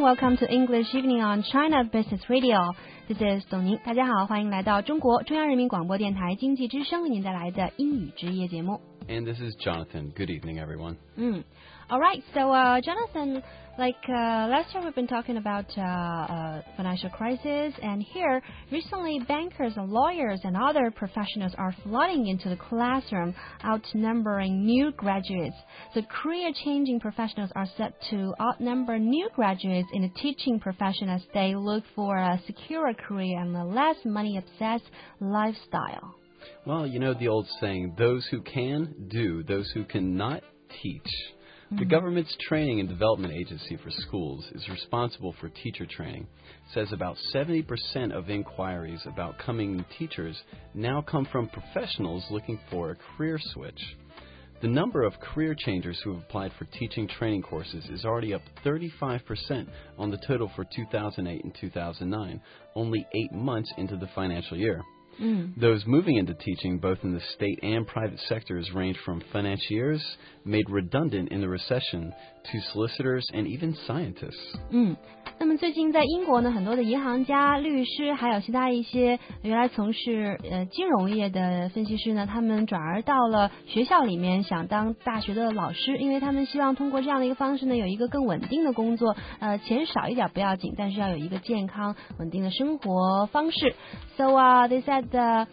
welcome to English Evening on China Business Radio. This is 董宁，大家好，欢迎来到中国中央人民广播电台经济之声为您带来的英语之夜节目。 And this is Jonathan. Good evening, everyone. All right, so Jonathan, last year we've been talking about financial crisis, and here recently bankers and lawyers and other professionals are flooding into the classroom, outnumbering new graduates. So career-changing professionals are set to outnumber new graduates in the teaching profession as they look for a secure career and a less money-obsessed lifestyle. Well, you know the old saying, those who can, do. Those who cannot, teach. The government's Training and Development Agency for Schools is responsible for teacher training. It says about 70% of inquiries about coming teachers now come from professionals looking for a career switch. The number of career changers who have applied for teaching training courses is already up 35% on the total for 2008 and 2009, only 8 months into the financial year. Those moving into teaching, both in the state and private sectors, range from financiers made redundant in the recession to solicitors and even scientists. 那么最近在英国呢，很多的银行家、律师，还有其他一些原来从事金融业的分析师呢，他们转而到了学校里面，想当大学的老师，因为他们希望通过这样的一个方式呢，有一个更稳定的工作，钱少一点不要紧，但是要有一个健康稳定的生活方式。So they said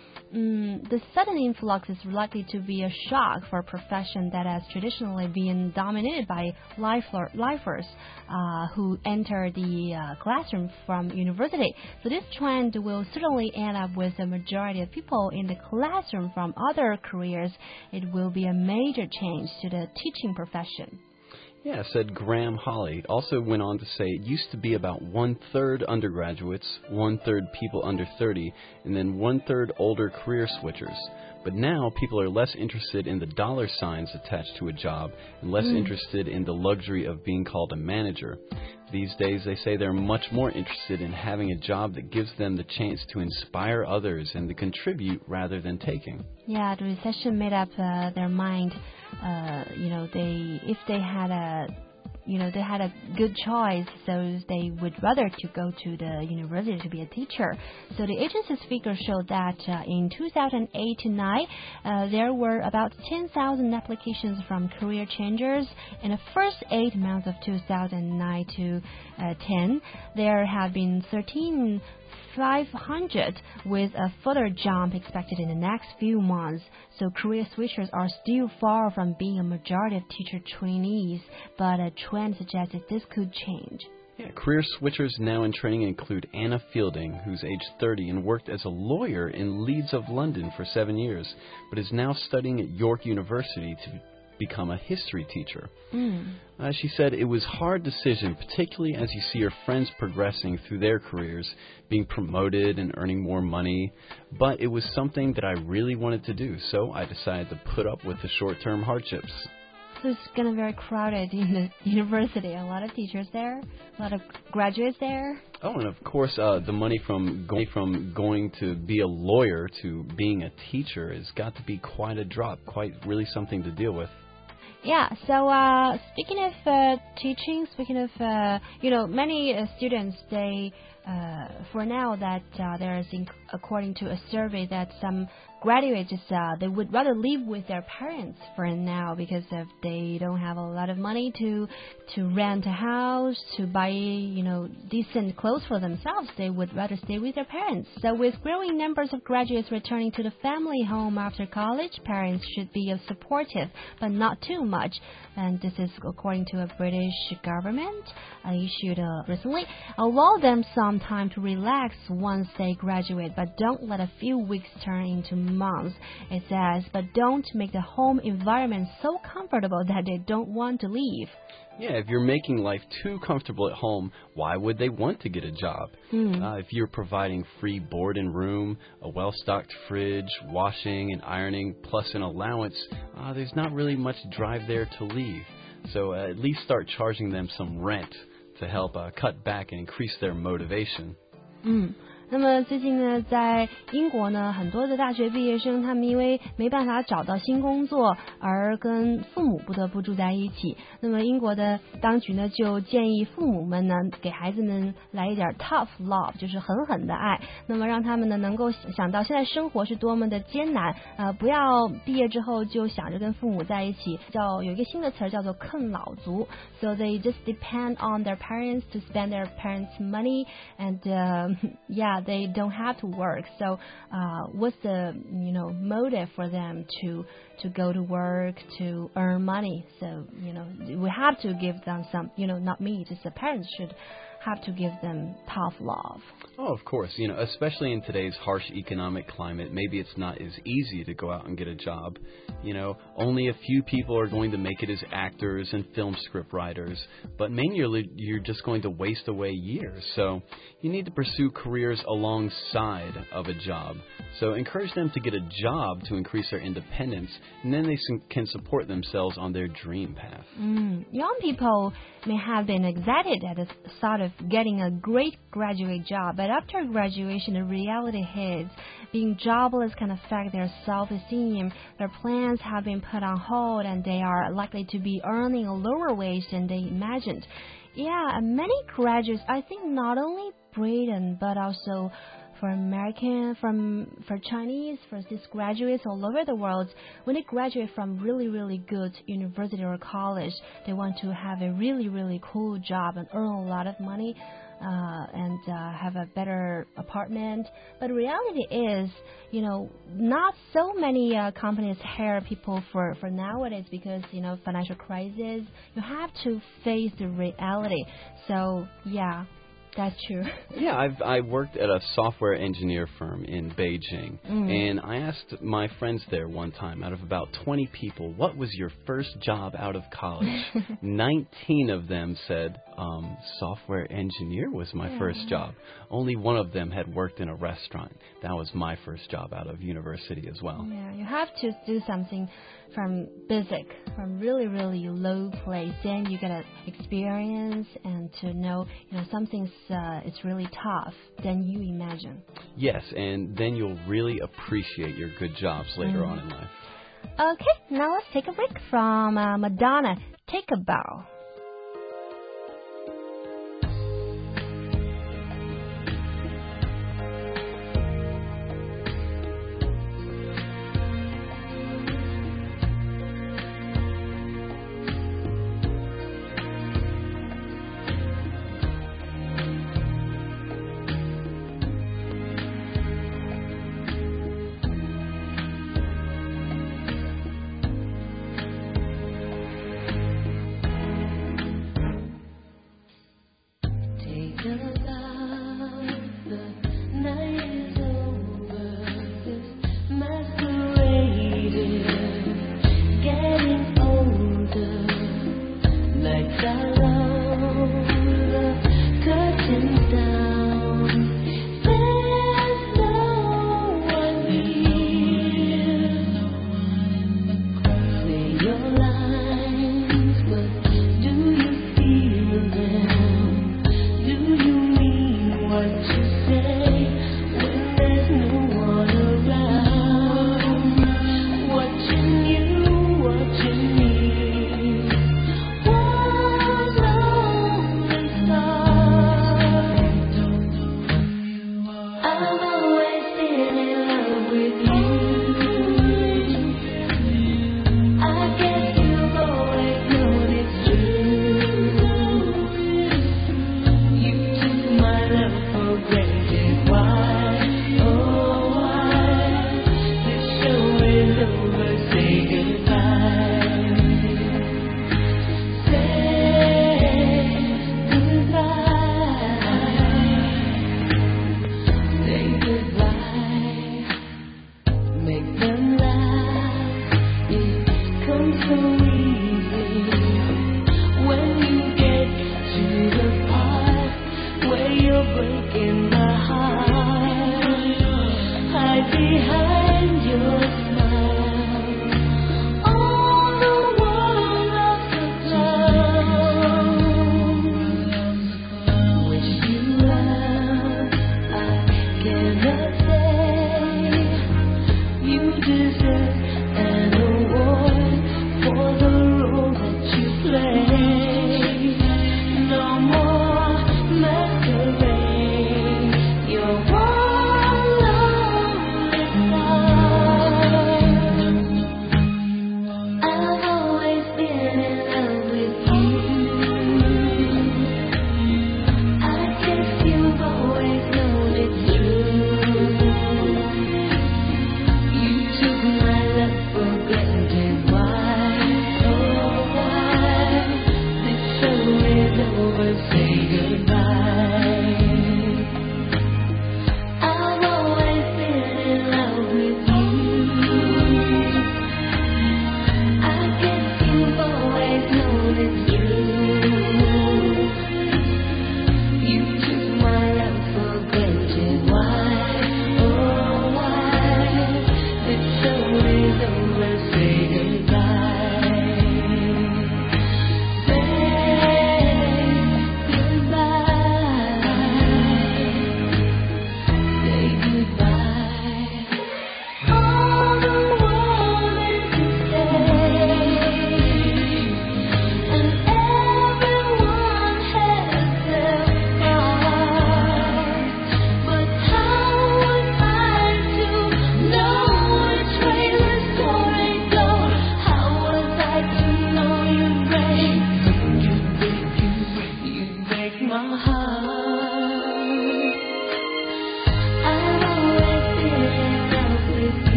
the sudden influx is likely to be a shock for a profession that has traditionally been dominated by lifers who enter the classroom from university. So this trend will certainly end up with a majority of people in the classroom from other careers. It will be a major change to the teaching profession. Yeah, said Graham Hawley. Also went on to say it used to be about 1/3 undergraduates, 1/3 people under 30, and then 1/3 older career switchers. But now people are less interested in the dollar signs attached to a job and less interested in the luxury of being called a manager. These days, they say they're much more interested in having a job that gives them the chance to inspire others and to contribute rather than taking. Yeah, the recession made up their mind. If they had a good choice, so they would rather to go to the university to be a teacher. So the agency's figures showed that in 2008 to 9, there were about 10,000 applications from career changers. In the first 8 months of 2009 to 10, there have been 13,500, with a further jump expected in the next few months. So career switchers are still far from being a majority of teacher trainees, but a trend suggests that this could change. Yeah, career switchers now in training include Anna Fielding, who's age 30 and worked as a lawyer in Leeds of London for 7 years, but is now studying at York University to become a history teacher. She said it was a hard decision, particularly as you see your friends progressing through their careers, being promoted and earning more money. But it was something that I really wanted to do, so I decided to put up with the short-term hardships. So it's going to be very crowded in the university. A lot of teachers there, a lot of graduates there. Oh, and of course, the money from going to be a lawyer to being a teacher has got to be quite a drop, quite really something to deal with. Yeah, so speaking of teaching, many students, they, for now that there is, according to a survey, that some graduates, they would rather live with their parents for now because if they don't have a lot of money to rent a house, to buy, decent clothes for themselves, they would rather stay with their parents. So with growing numbers of graduates returning to the family home after college, parents should be supportive, but not too much. And this is according to a British government issued recently. Allow them some time to relax once they graduate, but don't let a few weeks turn into months. It says, but don't make the home environment so comfortable that they don't want to leave. Yeah, if you're making life too comfortable at home, why would they want to get a job? If you're providing free board and room, a well-stocked fridge, washing and ironing, plus an allowance, there's not really much drive there to leave. So at least start charging them some rent to help cut back and increase their motivation. 那么最近呢，在英国呢，很多的大学毕业生他们因为没办法找到新工作，而跟父母不得不住在一起。那么英国的当局呢，就建议父母们呢，给孩子们来一点 tough love， 就是狠狠的爱。那么让他们呢，能够想到现在生活是多么的艰难，不要毕业之后就想着跟父母在一起，有一个新的词儿叫做啃老族。So they just depend on their parents to spend their parents' money, and yeah, they don't have to work. So what's the motive for them to go to work to earn money? So we have to give them some, not me, just the parents should have to give them tough love. Oh, of course. Especially in today's harsh economic climate, maybe it's not as easy to go out and get a job. Only a few people are going to make it as actors and film script writers, but mainly you're just going to waste away years. So you need to pursue careers alongside of a job. So encourage them to get a job to increase their independence, and then they can support themselves on their dream path. Young people may have been excited at the thought of getting a great graduate job, but after graduation, the reality hits. Being jobless can affect their self-esteem. Their plans have been put on hold, and they are likely to be earning a lower wage than they imagined. Yeah, and many graduates, I think not only Britain, but also for American, for Chinese, for these graduates all over the world, when they graduate from really, really good university or college, they want to have a really, really cool job and earn a lot of money and have a better apartment. But reality is, not so many companies hire people for nowadays because, financial crisis. You have to face the reality. So, yeah. That's true. Yeah, I worked at a software engineer firm in Beijing, and I asked my friends there one time, out of about 20 people, what was your first job out of college? 19 of them said, software engineer was my first job. Only one of them had worked in a restaurant. That was my first job out of university as well. Yeah, you have to do something from basic, from really, really low place. Then you get an experience and to know, something's it's really tough than you imagine. Yes, and then you'll really appreciate your good jobs later on in life. Okay, now let's take a break from Madonna. Take a bow.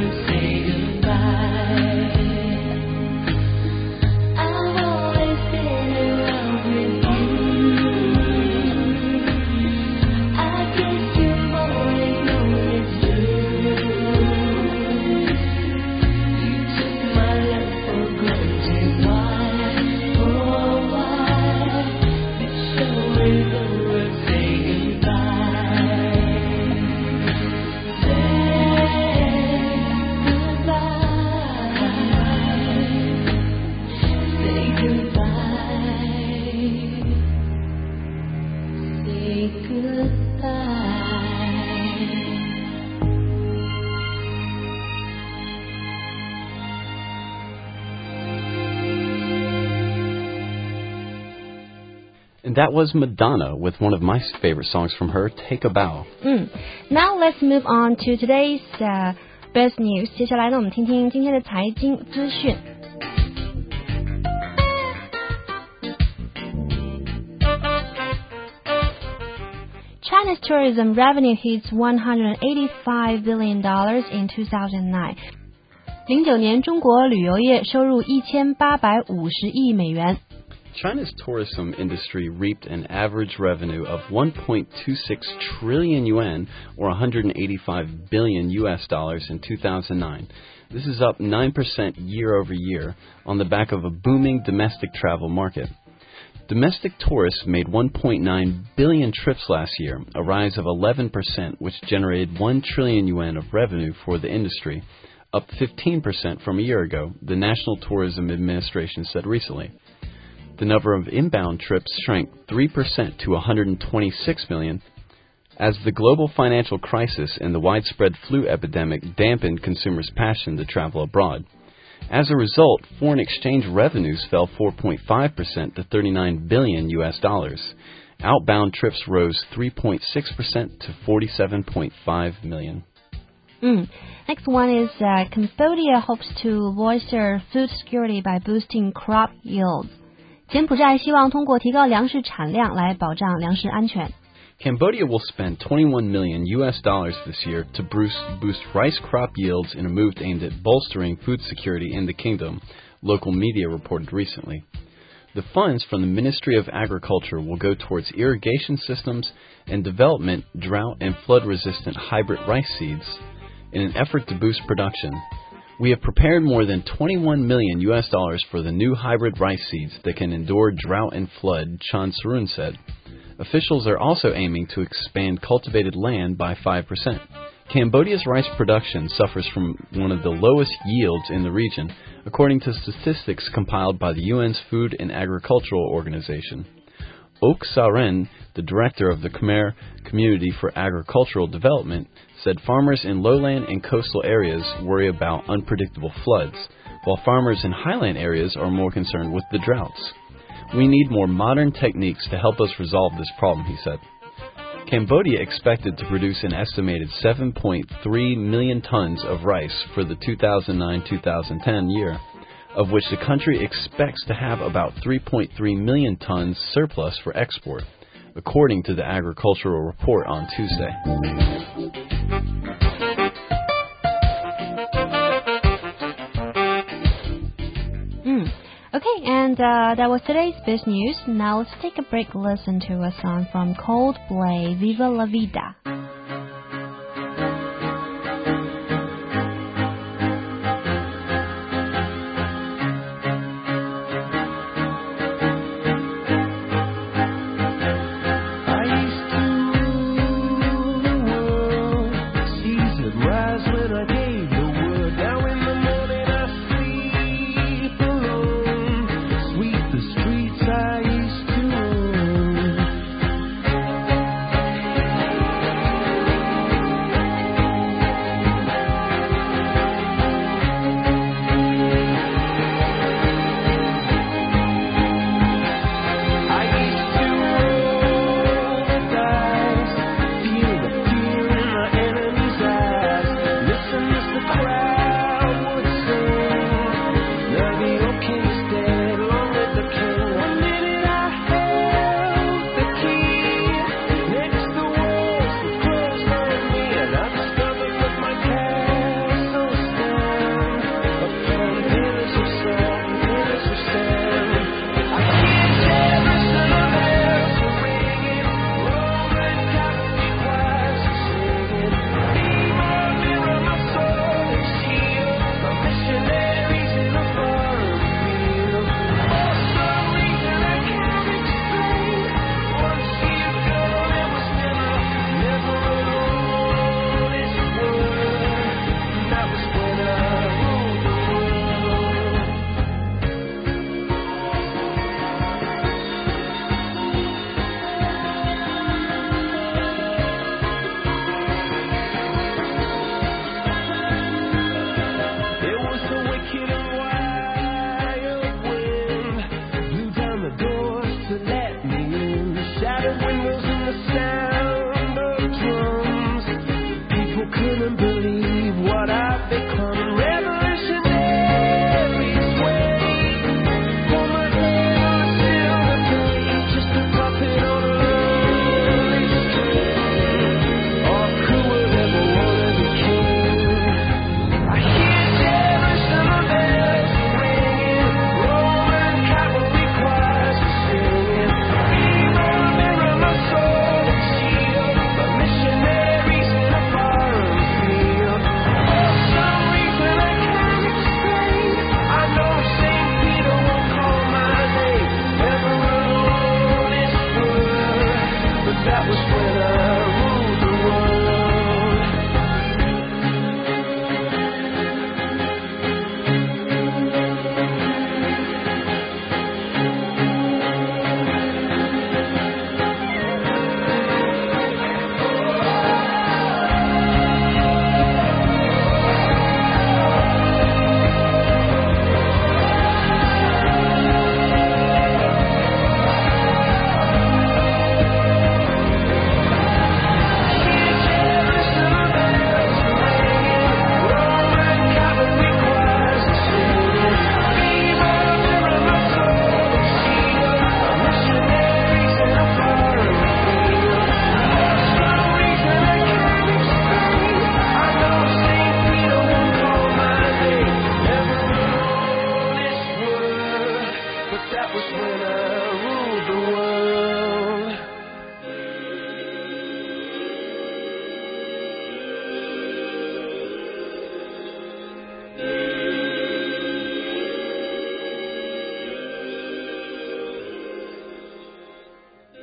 And that was Madonna with one of my favorite songs from her, Take a Bow. Now let's move on to today's best news. 接下来呢，我们听听今天的财经资讯。China's tourism revenue hits $185 billion in 2009. 09年中国旅游业收入1850亿美元。 China's tourism industry reaped an average revenue of 1.26 trillion yuan, or $185 billion in 2009. This is up 9% year over year on the back of a booming domestic travel market. Domestic tourists made 1.9 billion trips last year, a rise of 11%, which generated 1 trillion yuan of revenue for the industry, up 15% from a year ago, the National Tourism Administration said recently. The number of inbound trips shrank 3% to 126 million, as the global financial crisis and the widespread flu epidemic dampened consumers' passion to travel abroad. As a result, foreign exchange revenues fell 4.5% to $39 billion. Outbound trips rose 3.6% to 47.5 million. Next one is Cambodia hopes to bolster food security by boosting crop yields. 柬埔寨希望通过提高粮食产量来保障粮食安全。 Cambodia will spend $21 million this year to boost rice crop yields in a move aimed at bolstering food security in the kingdom, local media reported recently. The funds from the Ministry of Agriculture will go towards irrigation systems and development drought and flood-resistant hybrid rice seeds in an effort to boost production. We have prepared more than $21 million for the new hybrid rice seeds that can endure drought and flood, Chan Sarun said. Officials are also aiming to expand cultivated land by 5%. Cambodia's rice production suffers from one of the lowest yields in the region, according to statistics compiled by the UN's Food and Agricultural Organization. Ok Saren, the director of the Khmer Community for Agricultural Development, said farmers in lowland and coastal areas worry about unpredictable floods, while farmers in highland areas are more concerned with the droughts. We need more modern techniques to help us resolve this problem, he said. Cambodia expected to produce an estimated 7.3 million tons of rice for the 2009-2010 year, of which the country expects to have about 3.3 million tons surplus for export, according to the agricultural report on Tuesday. Okay, and that was today's Biz News. Now let's take a break, listen to a song from Coldplay, Viva La Vida.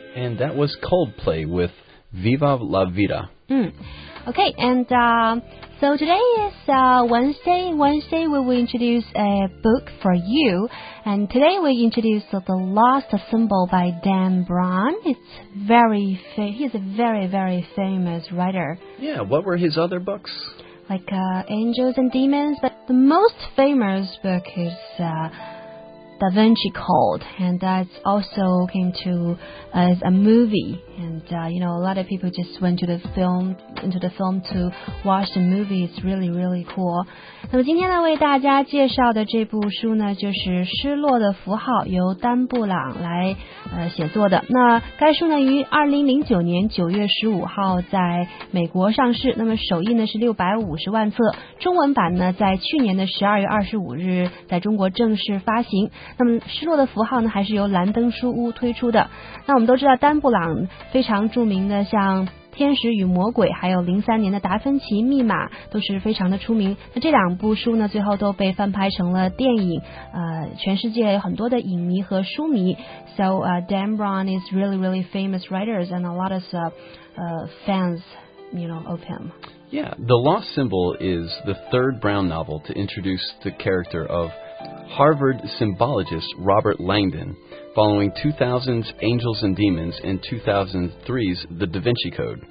And that was Coldplay with Viva la Vida. Okay, and so today is Wednesday. Wednesday we will introduce a book for you. And today we introduce The Lost Symbol by Dan Brown. He's a very, very famous writer. Yeah, what were his other books? Like Angels and Demons, but the most famous book is Da Vinci Code, and that also came to as a movie. And a lot of people just went to the film to watch the movie. It's really cool. 那么今天呢，为大家介绍的这部书呢，就是《失落的符号》，由丹布朗来写作的。那该书呢，于2009年9月15号在美国上市。那么首印呢是650万册，中文版呢在去年的12月25日在中国正式发行。那么《失落的符号》呢，还是由兰登书屋推出的。那我们都知道，丹布朗非常著名的，像《天使与魔鬼》还有03年的《达芬奇密码》都是非常的出名。那这两部书呢，最后都被翻拍成了电影。全世界有很多的影迷和书迷。So Dan Brown is really famous writers and a lot of fans, of him. Yeah, The Lost Symbol is the third Brown novel to introduce the character of Harvard symbologist Robert Langdon, following 2000's Angels and Demons and 2003's The Da Vinci Code.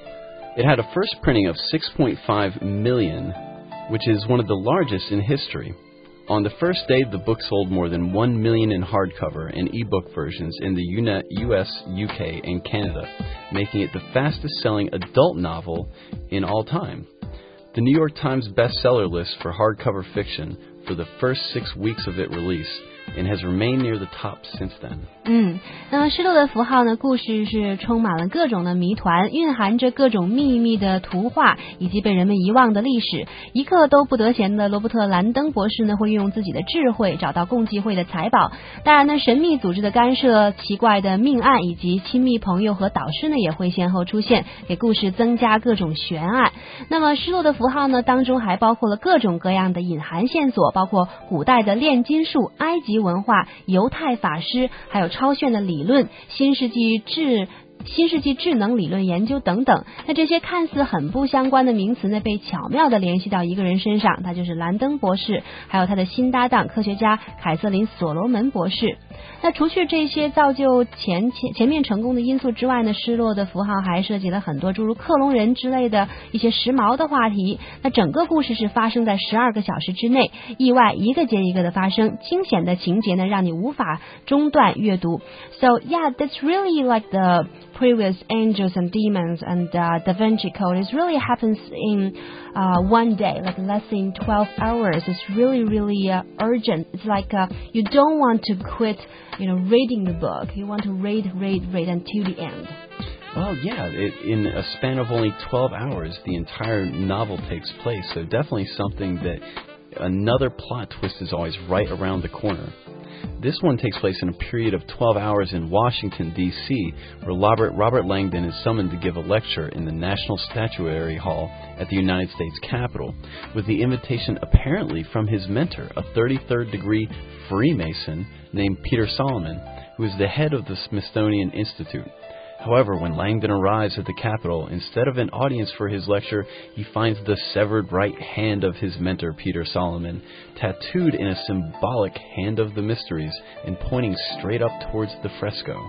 It had a first printing of 6.5 million, which is one of the largest in history. On the first day, the book sold more than 1 million in hardcover and ebook versions in the US, UK, and Canada, making it the fastest-selling adult novel in all time. The New York Times bestseller list for hardcover fiction for the first 6 weeks of its release and has remained near the top since then. 那么失落的符号呢，故事是充满了各种的谜团，蕴含着各种秘密的图画以及被人们遗忘的历史。一刻都不得闲的罗伯特·兰登博士呢，会运用自己的智慧找到共济会的财宝。当然呢，神秘组织的干涉、奇怪的命案以及亲密朋友和导师呢，也会先后出现，给故事增加各种悬案。那么失落的符号呢，当中还包括了各种各样的隐含线索，包括古代的炼金术、埃及文化、犹太法师，还有超炫的理论、新世纪智能理论研究等等。那这些看似很不相关的名词呢，被巧妙地联系到一个人身上，他就是兰登博士，还有他的新搭档科学家凯瑟琳·所罗门博士。那除去这些造就前面成功的因素之外呢，失落的符号还涉及了很多诸如克隆人之类的一些时髦的话题。那整个故事是发生在12个小时之内，意外一个接一个的发生，惊险的情节呢，让你无法中断阅读。So yeah, that's really like the previous Angels and Demons and Da Vinci Code. It really happens in one day, like less than 12 hours. It's really urgent. It's like you don't want to quit, reading the book. You want to read until the end. Well, yeah, in a span of only 12 hours, the entire novel takes place. So definitely something that another plot twist is always right around the corner. This one takes place in a period of 12 hours in Washington, D.C., where Robert Langdon is summoned to give a lecture in the National Statuary Hall at the United States Capitol, with the invitation apparently from his mentor, a 33rd degree Freemason named Peter Solomon, who is the head of the Smithsonian Institute. However, when Langdon arrives at the Capitol, instead of an audience for his lecture, he finds the severed right hand of his mentor, Peter Solomon, tattooed in a symbolic hand of the mysteries and pointing straight up towards the fresco.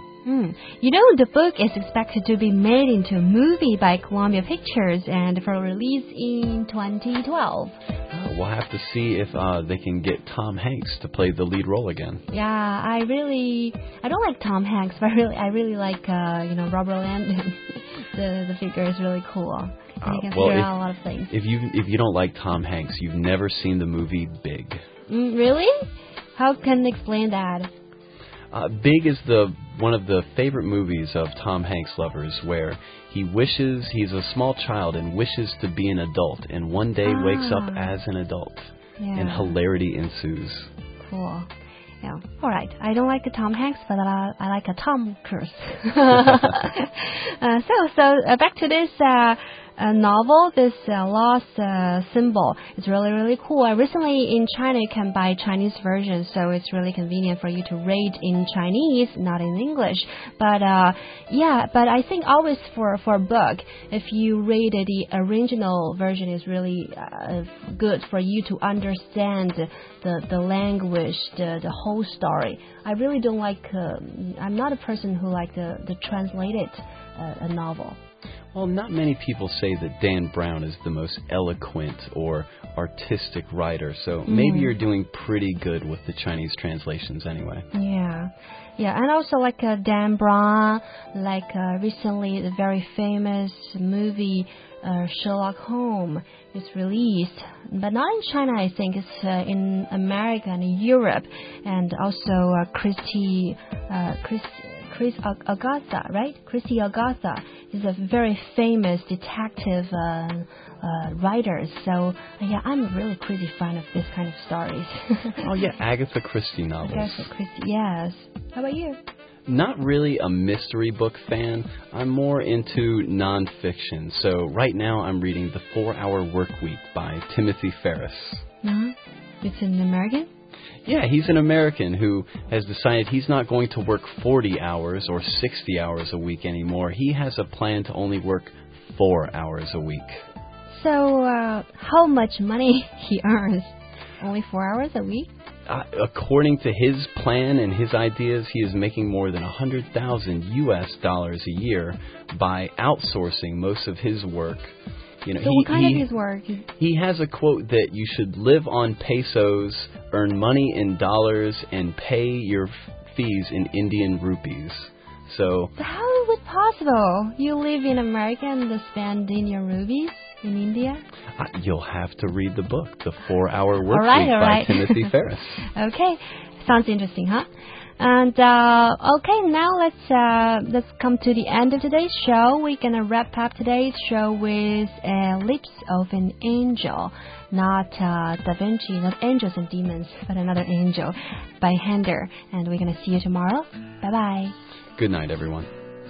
The book is expected to be made into a movie by Columbia Pictures and for release in 2012. We'll have to see if they can get Tom Hanks to play the lead role again. Yeah, I don't like Tom Hanks, but I really like, Robert Langdon. The figure is really cool. And you can figure out a lot of things. If you don't like Tom Hanks, you've never seen the movie Big. Really? How can you explain that? Big is one of the favorite movies of Tom Hanks' lovers, where he's a small child and wishes to be an adult, and one day wakes up as an adult, and hilarity ensues. Cool. Yeah. All right. I don't like Tom Hanks, but I like Tom Cruise. So back to this novel, this lost symbol. It's really, really cool. Recently in China, you can buy Chinese version, so it's really convenient for you to read in Chinese, not in English. But but I think always for a book, if you read the original version, is really good for you to understand the language, the whole story. I really don't like. I'm not a person who like the translated a novel. Well, not many people say that Dan Brown is the most eloquent or artistic writer, so maybe you're doing pretty good with the Chinese translations anyway. Yeah, and also like Dan Brown, like recently the very famous movie Sherlock Holmes is released, but not in China. I think it's in America and Europe, and also Christie Agatha, right? Christie Agatha is a very famous detective writer. So, yeah, I'm a really crazy fan of this kind of stories. Oh, yeah, Agatha Christie novels. Agatha Christie, yes. How about you? Not really a mystery book fan. I'm more into nonfiction. So right now I'm reading The 4-Hour Workweek by Timothy Ferriss. It's an American? Yeah, he's an American who has decided he's not going to work 40 hours or 60 hours a week anymore. He has a plan to only work 4 hours a week. So how much money he earns? Only 4 hours a week? According to his plan and his ideas, he is making more than $100,000 a year by outsourcing most of his work. You know, so what kind of his work? He has a quote that you should live on pesos, earn money in dollars, and pay your fees in Indian rupees. So how is it possible? You live in America and spend Indian rupees in India? You'll have to read the book, The 4-Hour Workweek by Timothy Ferriss. Okay, sounds interesting, huh? And okay, now let's come to the end of today's show. We're gonna wrap up today's show with Lips of an Angel, not Da Vinci, not Angels and Demons, but another angel by Handel. And we're gonna see you tomorrow. Bye bye. Good night, everyone.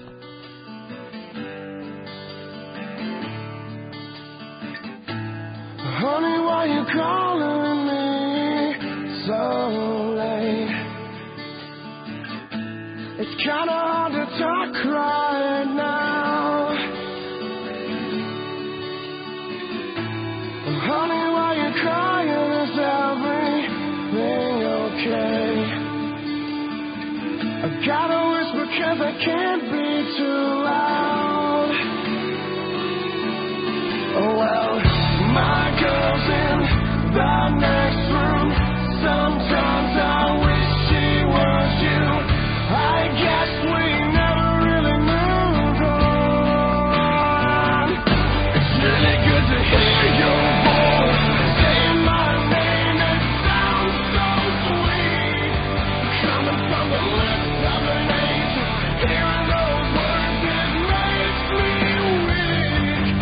Honey, why you calling me so late? It's kinda hard to talk right now. Honey, why you crying? Is everything okay? I gotta whisper 'cause I can't be too loud. Oh well, my girl's in the next room. Sometimes I wish she was you. I guess we never really moved on. It's really good to hear your voice saying my name. It sounds so sweet, coming from the lips of an angel. Hearing those words, it makes me weak.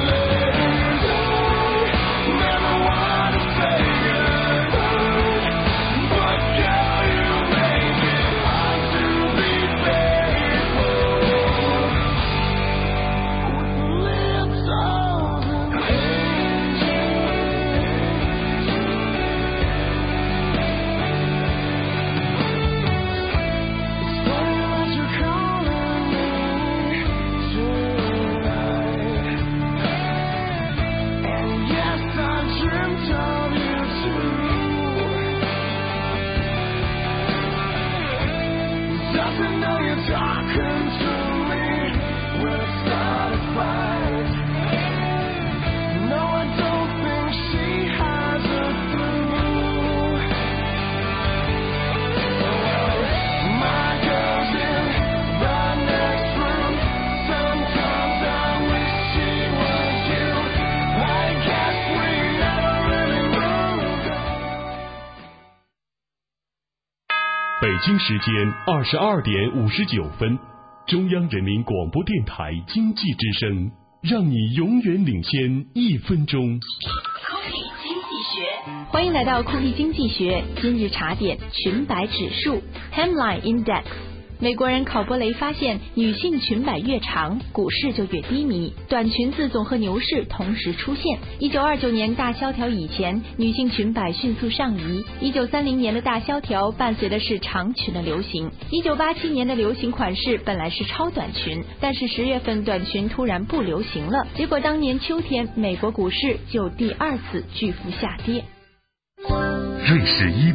Never want to say goodbye, but girl, you make it hard to be faithful. Lips of an angel. It's funny that you're calling me tonight. And yes, I dreamt of you too. Doesn't know you're talking to me. We'll start a fight. No, I don't think she has a clue. My girl's in the next room. Sometimes I wish she was you. I guess we never really moved on. 北京时间22:59，中央人民广播电台经济之声，让你永远领先1分钟。 空气经济学，欢迎来到空气经济学今日茶点裙摆指数 Hemline Index。 美国人考伯雷发现，女性裙摆越长，股市就越低迷，短裙子总和牛市同时出现。1929年大萧条以前，女性裙摆迅速上移。1930年的大萧条伴随的是长裙的流行。1987年的流行款式本来是超短裙，但是10月份短裙突然不流行了，结果当年秋天美国股市就第2次巨幅下跌。 瑞士伊